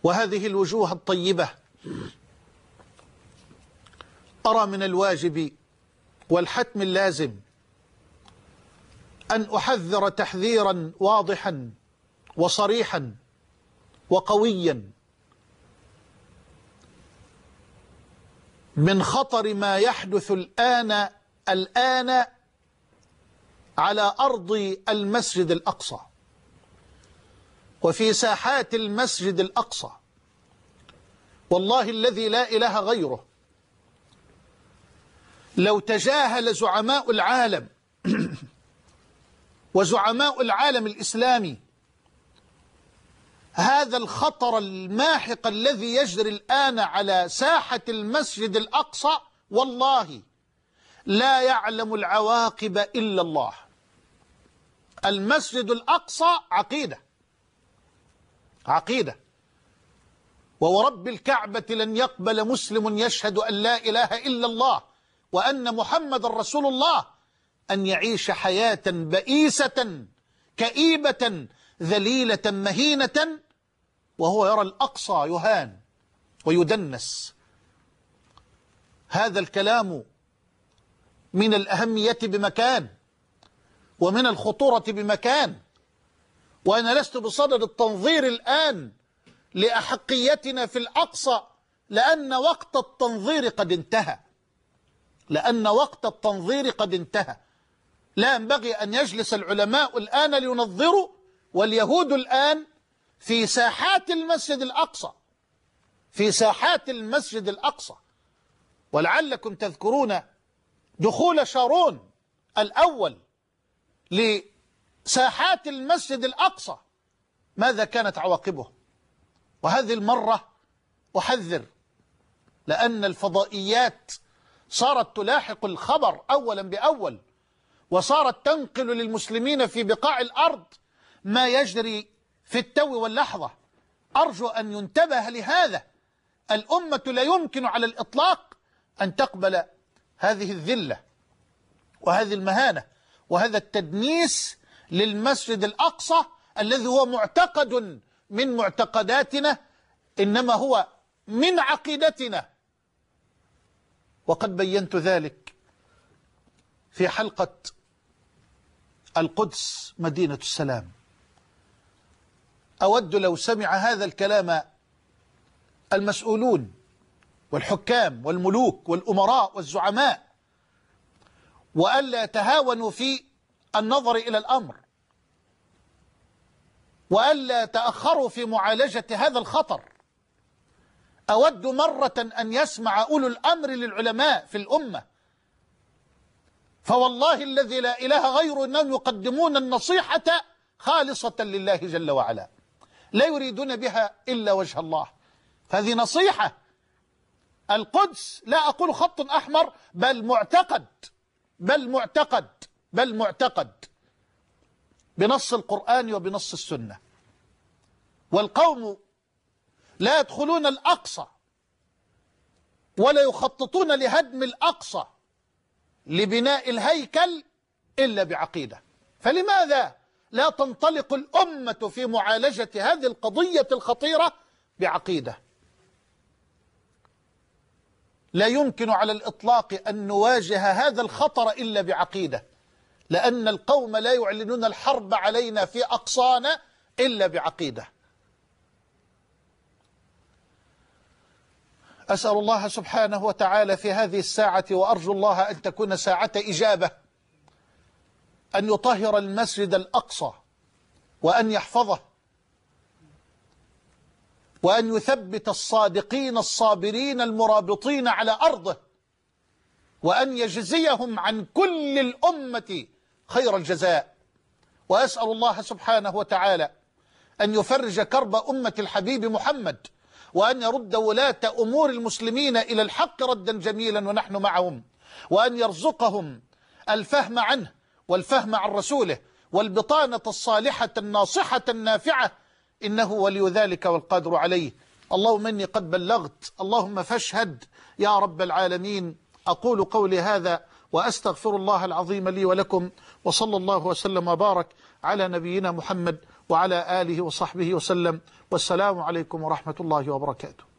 وهذه الوجوه الطيبة أرى من الواجب والحتم اللازم أن أحذر تحذيرا واضحا وصريحا وقويا من خطر ما يحدث الآن على أرض المسجد الأقصى وفي ساحات المسجد الأقصى. والله الذي لا إله غيره لو تجاهل زعماء العالم وزعماء العالم الإسلامي هذا الخطر الماحق الذي يجري الآن على ساحة المسجد الأقصى، والله لا يعلم العواقب إلا الله. المسجد الأقصى عقيدة وورب الكعبة لن يقبل مسلم يشهد أن لا إله إلا الله وأن محمد رسول الله أن يعيش حياة بئيسة كئيبة ذليلة مهينة وهو يرى الأقصى يهان ويدنس. هذا الكلام من الأهمية بمكان ومن الخطورة بمكان، وأنا لست بصدد التنظير الآن لأحقيتنا في الأقصى لأن وقت التنظير قد انتهى. لا ينبغي أن يجلس العلماء الآن لينظروا واليهود الآن في ساحات المسجد الأقصى ولعلكم تذكرون دخول شارون الأول لساحات المسجد الأقصى ماذا كانت عواقبه. وهذه المرة أحذر، لأن الفضائيات صارت تلاحق الخبر أولا بأول وصارت تنقل للمسلمين في بقاع الأرض ما يجري في التو واللحظة. أرجو أن ينتبه لهذا. الأمة لا يمكن على الإطلاق أن تقبل هذه الذلة وهذه المهانة وهذا التدنيس للمسجد الأقصى الذي هو معتقد من معتقداتنا، إنما هو من عقيدتنا. وقد بينت ذلك في حلقة القدس مدينة السلام. أود لو سمع هذا الكلام المسؤولون والحكام والملوك والأمراء والزعماء وألا يتهاونوا في النظر إلى الأمر وألا يتأخروا في معالجة هذا الخطر. أود مرة أن يسمع أولو الأمر للعلماء في الأمة، فوالله الذي لا إله غيره أنهم يقدمون النصيحة خالصة لله جل وعلا، لا يريدون بها إلا وجه الله. فهذه نصيحة. القدس لا أقول خط أحمر، بل معتقد بنص القرآن وبنص السنة. والقوم لا يدخلون الأقصى ولا يخططون لهدم الأقصى لبناء الهيكل إلا بعقيدة. فلماذا لا تنطلق الأمة في معالجة هذه القضية الخطيرة بعقيدة؟ لا يمكن على الإطلاق أن نواجه هذا الخطر إلا بعقيدة، لأن القوم لا يعلنون الحرب علينا في أقصانا إلا بعقيدة. أسأل الله سبحانه وتعالى في هذه الساعة، وأرجو الله أن تكون ساعة إجابة، أن يطهر المسجد الأقصى وأن يحفظه وأن يثبت الصادقين الصابرين المرابطين على أرضه وأن يجزيهم عن كل الأمة خير الجزاء. وأسأل الله سبحانه وتعالى أن يفرج كرب أمة الحبيب محمد وأن يرد ولاة أمور المسلمين إلى الحق ردا جميلا ونحن معهم، وأن يرزقهم الفهم عنه والفهم عن رسوله والبطانة الصالحة الناصحة النافعة، إنه ولي ذلك والقادر عليه. اللهم إني قد بلغت، اللهم فاشهد يا رب العالمين. أقول قولي هذا وأستغفر الله العظيم لي ولكم، وصلى الله وسلم وبارك على نبينا محمد وعلى آله وصحبه وسلم، والسلام عليكم ورحمة الله وبركاته.